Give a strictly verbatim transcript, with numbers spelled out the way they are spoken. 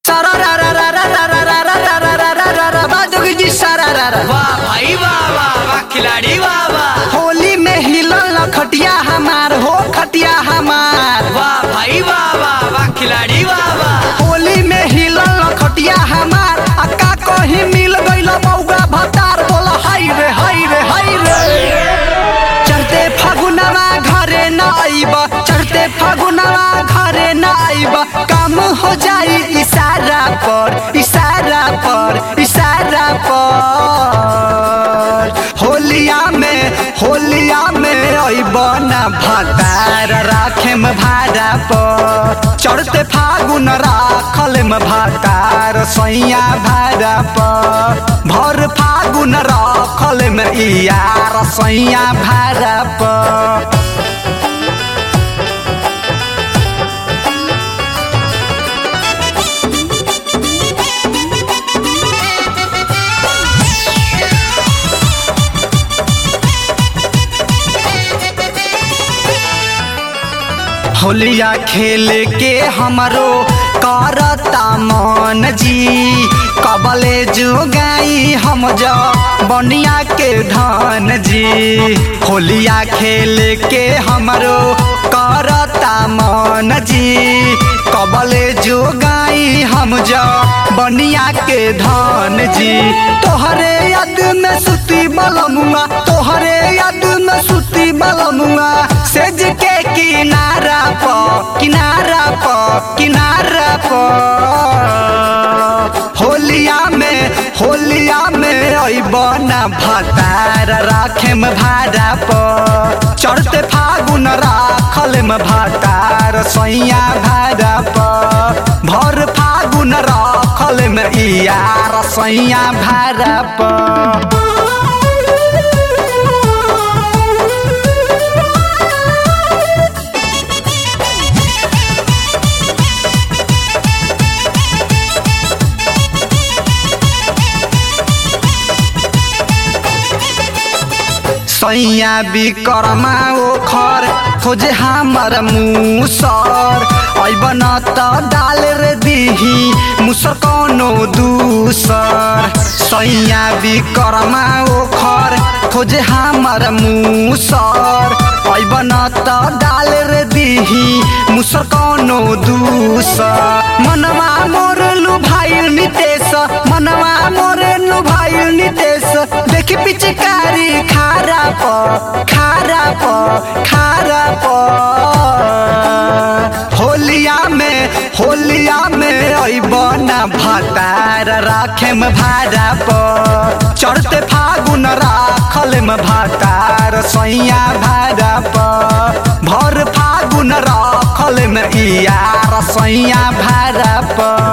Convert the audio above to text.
सारा रा रा रा रा रा रा रा रा रा रा रा रा रा बा जोगी जी सारा रा रा। वाह भाई वाह वाह वाह खिलाड़ी वाह वाह। होली में हिलल खटिया हमार हो खटिया हमार। वाह भाई वाह वाह वाह खिलाड़ी वाह वाह। होली में हिलल खटिया हमार अक्का कहीं मिल गइल बौगा भतार बोला हाय रे हाय रे हाय रे। चढ़ते फागुनवा घरे न आइब चढ़ते फागुनवा घरे न आइब काम हो जाई इशारा पर इशारा पर इशारा पर। होलिया में होलिया में आइब ना भतार राखेम भाड़ा पर। चढ़ते फागुन राखल में भतार सैया भाड़ा पर। भर फागुन राखल में यार सैया भाड़ा पर। होलिया खेल के हमरो करता मन जी कबले जोगाई हम जा बनिया के धन जी। होलिया खेल के हमरो करता मन जी कबले जोगाई हम जा बनिया के धन जी। तोहरे याद में सुती बलमुआ तोहरे याद में सुती बलमुआ सेज के किनारा प किनारा प किनारा प। होलिया में होलिया में अइब ना भतार राखेम भाड़ा पर। चढ़ते फागुन राखल में भतार सैया भाड़ा पर। भर फागुन राखल में यार सैया भाड़ा पर। सैया बिकरमा ओखर खोजे हमर मुसर अइब न त डाल रे दिही मुसर कोनो दूसर। सैया बिकरमा ओखर खोजे हमर मुसर अइब न त डाल रे दिही मुसर कोनो दूसर। मनवा मोर लुभाइल नितेश मनवा मोर लुभाइल नितेश देखी पिचकारी खारा प खारा प खारा प। होलिया में होलिया में अइब ना भतार राखेम भाड़ा पर। चढ़ते फागुन राखल में भतार सैया भाड़ा पर। भर फागुन राखल में यार सैया भाड़ा पर।